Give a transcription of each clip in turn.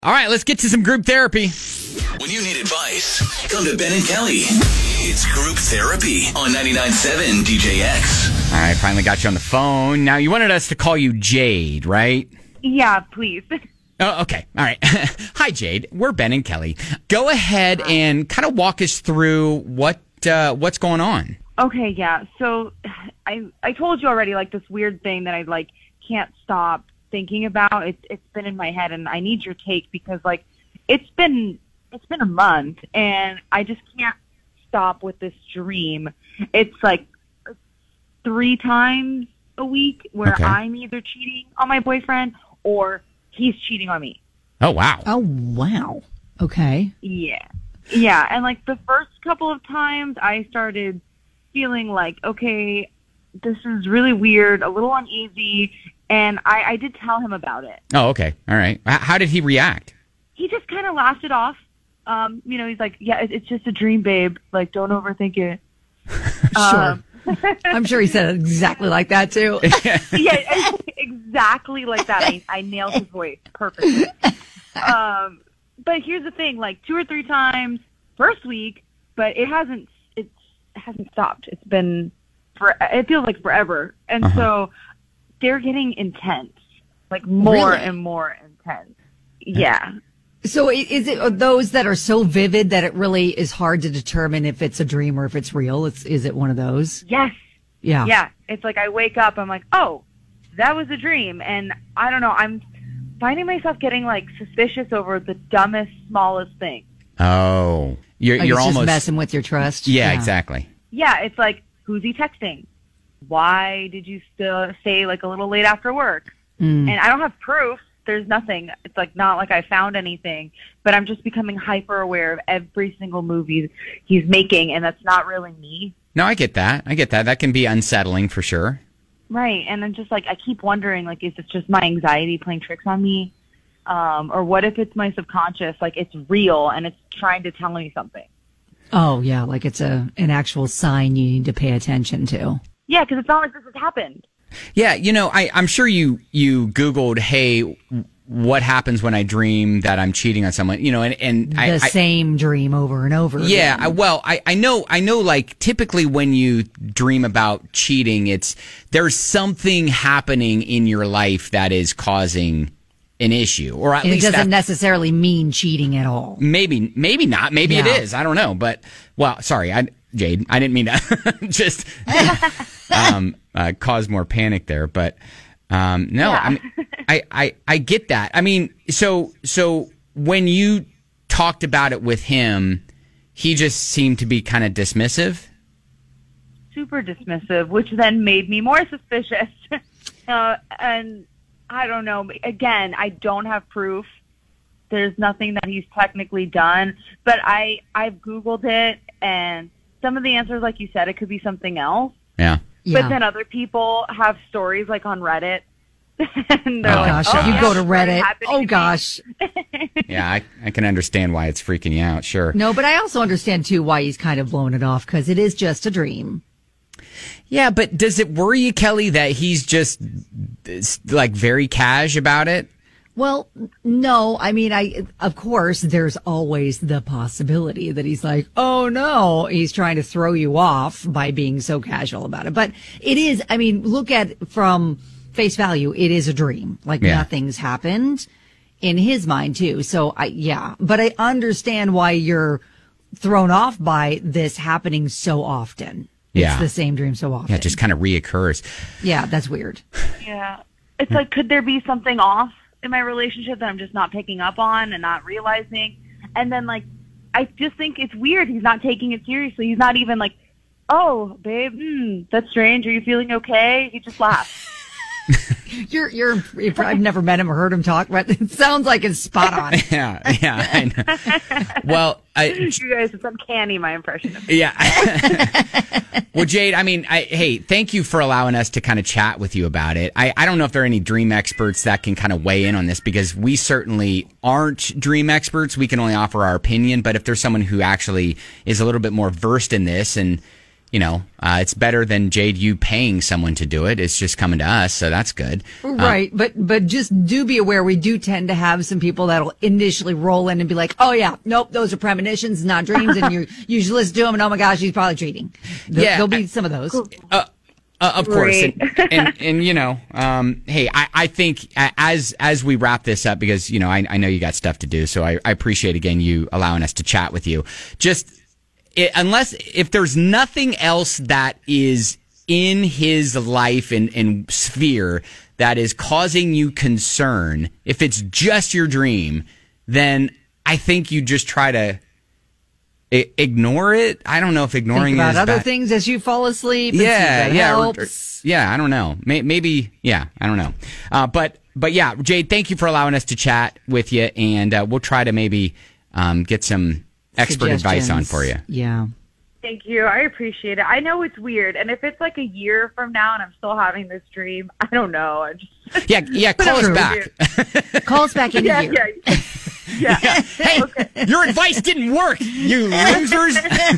All right, let's get to some group therapy. When you need advice, come to Ben and Kelly. It's Group Therapy on 99.7 DJX. All right, finally got you on the phone. Now, you wanted us to call you Jade, right? Yeah, please. Oh, okay. All right. Hi, Jade. We're Ben and Kelly. Go ahead and kind of walk us through what's going on. Okay, yeah. So I told you already, like, this weird thing that I, like, can't stop thinking about. It's been in my head, and I need your take because, like, it's been a month, and I just can't stop with this dream. It's, like, 3 times a week where I'm either cheating on my boyfriend or he's cheating on me. Oh, wow. Oh, wow. Okay. Yeah. Yeah, and, like, the first couple of times I started feeling like, okay, this is really weird, a little uneasy, and I did tell him about it. Oh, okay. All right. How did he react? He just kind of laughed it off. He's like, yeah, it's just a dream, babe. Like, don't overthink it. Sure. I'm sure he said it exactly like that, too. Yeah, exactly like that. I nailed his voice perfectly. But here's the thing, like 2 or 3 times first week, but it hasn't stopped. It's been, it feels like forever. And so they're getting intense, like more and more intense. Yeah. So is it those that are so vivid that it really is hard to determine if it's a dream or if it's real? Is it one of those? Yes. Yeah. Yeah. It's like I wake up, I'm like, oh, that was a dream. And I don't know, I'm finding myself getting like suspicious over the dumbest, smallest thing. Oh. You're almost just messing with your trust. Yeah, exactly. Yeah, it's like, who's he texting? Why did you still say like a little late after work? And I don't have proof. There's nothing. It's like not like I found anything, but I'm just becoming hyper aware of every single movie he's making, and that's not really me. No, I get that. That can be unsettling for sure. Right, and then just like I keep wondering, like, is it just my anxiety playing tricks on me? Or what if it's my subconscious, like it's real and it's trying to tell me something? Oh, yeah, like it's an actual sign you need to pay attention to. Yeah, because it's not like this has happened. Yeah, I'm sure you Googled, hey, what happens when I dream that I'm cheating on someone, and the same dream over and over yeah, again. I know, like, typically when you dream about cheating, there's something happening in your life that is causing an issue, or at least it doesn't necessarily mean cheating at all. Maybe not. Maybe it is. I don't know. But, well, sorry, Jade, I didn't mean to just cause more panic there. But no, yeah. I get that. I mean, so when you talked about it with him, he just seemed to be kind of dismissive. Super dismissive, which then made me more suspicious. And I don't know. Again, I don't have proof. There's nothing that he's technically done. But I've Googled it, and some of the answers, like you said, it could be something else. Yeah. But then other people have stories, like on Reddit. And they're gosh, you go to Reddit. Oh, gosh. Yeah, I can understand why it's freaking you out, sure. No, but I also understand, too, why he's kind of blowing it off, because it is just a dream. Yeah, but does it worry you, Kelly, that he's just, like, very cash about it? Well, no. I mean, of course, there's always the possibility that he's like, oh, no, he's trying to throw you off by being so casual about it. But it is, I mean, look at from face value, it is a dream. Like, nothing's happened in his mind, too. So, but I understand why you're thrown off by this happening so often. Yeah. It's the same dream so often. Yeah, it just kind of reoccurs. Yeah, that's weird. Yeah. It's like, could there be something off in my relationship that I'm just not picking up on and not realizing? And then, like, I just think it's weird. He's not taking it seriously. He's not even like, oh, babe, that's strange. Are you feeling okay? He just laughs. I've never met him or heard him talk, but it sounds like it's spot on. Yeah, I know. Well, you guys, it's uncanny, my impression of it. Yeah. Well, Jade, I mean, hey, thank you for allowing us to kind of chat with you about it. I don't know if there are any dream experts that can kind of weigh in on this, because we certainly aren't dream experts. We can only offer our opinion. But if there's someone who actually is a little bit more versed in this and it's better than Jade, you paying someone to do it. It's just coming to us. So that's good. Right. But just do be aware. We do tend to have some people that'll initially roll in and be like, oh yeah, nope, those are premonitions, not dreams. And you usually listen to them and oh my gosh, he's probably cheating. There'll be some of those. Of course. And hey, I think as we wrap this up, because, I know you got stuff to do. So I appreciate, again, you allowing us to chat with you. Unless if there's nothing else that is in his life and sphere that is causing you concern, if it's just your dream, then I think you just try to ignore it. I don't know if ignoring Think about is other bad. things as you fall asleep. And see if that helps. I don't know. Maybe, I don't know. But yeah, Jade, thank you for allowing us to chat with you, and we'll try to maybe get some expert advice on for you. Yeah. Thank you. I appreciate it. I know it's weird, and if it's like a year from now and I'm still having this dream, I don't know. Yeah. Call us back. Call us back in a year. Yeah. Hey, okay. Your advice didn't work, you losers.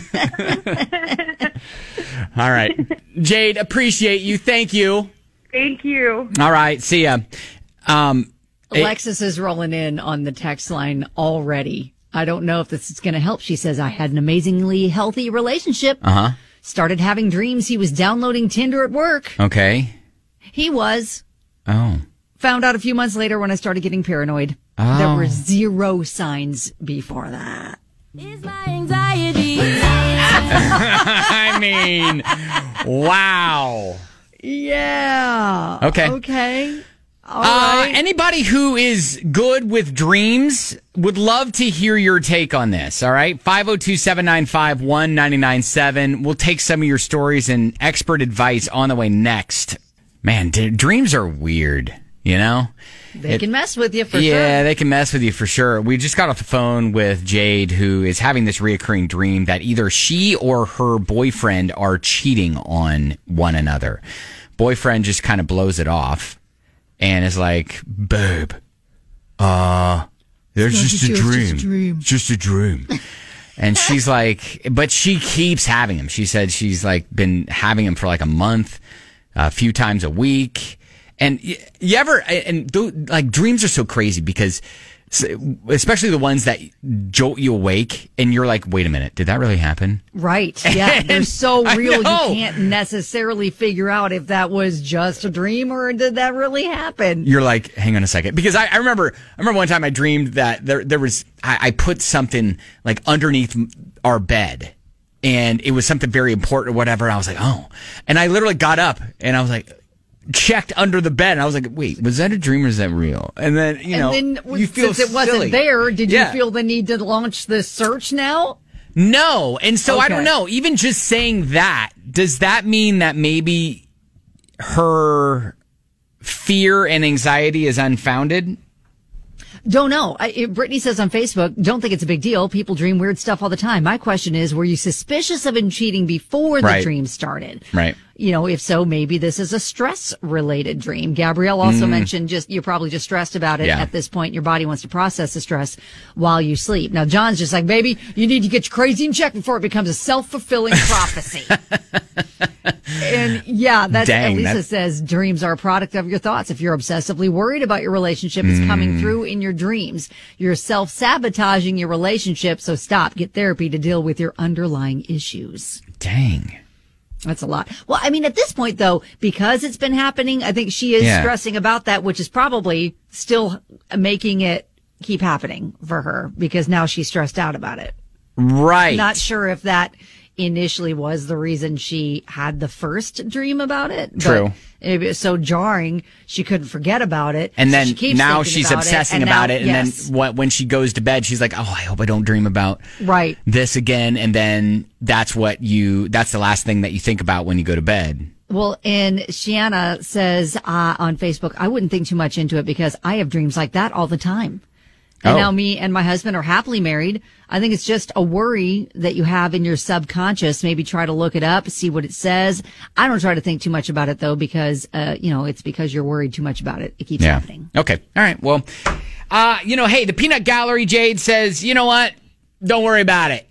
All right. Jade, appreciate you. Thank you. Thank you. All right. See ya. Alexis is rolling in on the text line already. I don't know if this is going to help. She says, I had an amazingly healthy relationship. Started having dreams he was downloading Tinder at work. Okay. He was. Oh. Found out a few months later when I started getting paranoid. Oh. There were zero signs before that. It's my anxiety. I mean, wow. Yeah. Okay. All right. Anybody who is good with dreams would love to hear your take on this. All right. 502-795-1997. We'll take some of your stories and expert advice on the way next. Man, dreams are weird, They can mess with you for sure. Yeah, they can mess with you for sure. We just got off the phone with Jade, who is having this reoccurring dream that either she or her boyfriend are cheating on one another. Boyfriend just kind of blows it off and is like, babe, there's just a dream. It's just a dream. And she's like, but she keeps having him. She said she's like been having him for like a month, a few times a week. And you ever, like dreams are so crazy because especially the ones that jolt you awake and you're like, wait a minute, did that really happen? Right. Yeah. They're so real. You can't necessarily figure out if that was just a dream or did that really happen? You're like, hang on a second. Because I remember one time I dreamed that there was, I put something like underneath our bed and it was something very important or whatever. And I was like, oh, and I literally got up and I was like, checked under the bed and I was like, wait, was that a dream or is that real? And then, you feel since it wasn't silly. there, did you feel the need to launch this search now? No. And so I don't know, even just saying that, does that mean that maybe her fear and anxiety is unfounded? Don't know. Brittany says on Facebook, don't think it's a big deal. People dream weird stuff all the time. My question is, were you suspicious of him cheating before the dream started? Right. If so, maybe this is a stress-related dream. Gabrielle also mentioned you're probably just stressed about it at this point. Your body wants to process the stress while you sleep. Now, John's just like, baby, you need to get your crazy in check before it becomes a self-fulfilling prophecy. And Lisa says dreams are a product of your thoughts. If you're obsessively worried about your relationship, it's coming through in your dreams. You're self-sabotaging your relationship, so stop. Get therapy to deal with your underlying issues. Dang. That's a lot. Well, I mean, at this point, though, because it's been happening, I think she is stressing about that, which is probably still making it keep happening for her because now she's stressed out about it. Right. Not sure if that initially was the reason she had the first dream about it. True. It was so jarring, she couldn't forget about it. And so then now she's obsessing about it. And then when she goes to bed, she's like, oh, I hope I don't dream about this again. And then that's the last thing that you think about when you go to bed. Well, and Shiana says on Facebook, I wouldn't think too much into it because I have dreams like that all the time. And now me and my husband are happily married. I think it's just a worry that you have in your subconscious. Maybe try to look it up, see what it says. I don't try to think too much about it though, because, it's because you're worried too much about it. It keeps happening. Okay. All right. Well, hey, the Peanut Gallery, Jade says, you know what? Don't worry about it.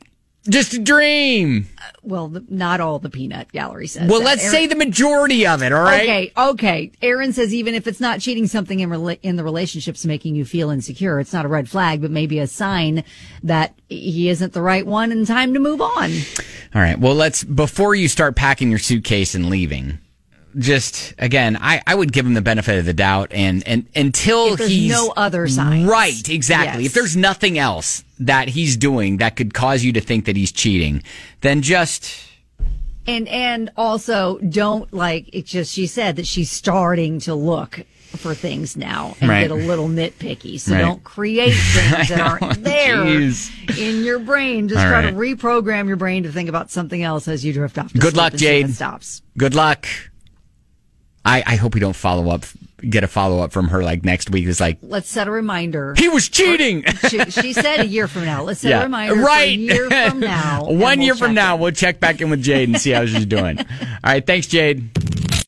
Just a dream. Well, not all the peanut gallery says. Well, that. let's Aaron, say the majority of it, all right? Okay. Aaron says even if it's not cheating, something in the relationship's making you feel insecure. It's not a red flag, but maybe a sign that he isn't the right one and time to move on. All right. Well, before you start packing your suitcase and leaving, just, again, I would give him the benefit of the doubt and until if there's he's no other signs. Right, exactly. Yes. If there's nothing else that he's doing that could cause you to think that he's cheating, then just... And also don't she said that she's starting to look for things now and get a little nitpicky. So don't create things that aren't there in your brain. Just try to reprogram your brain to think about something else as you drift off to Good sleep luck, and see if Jade. it stops. Good luck. I hope we don't get a follow up from her like next week. It's like, let's set a reminder. He was cheating. She said a year from now. Let's set a reminder for a year from now. 1 year from now, we'll check back in with Jade and see how she's doing. All right. Thanks, Jade.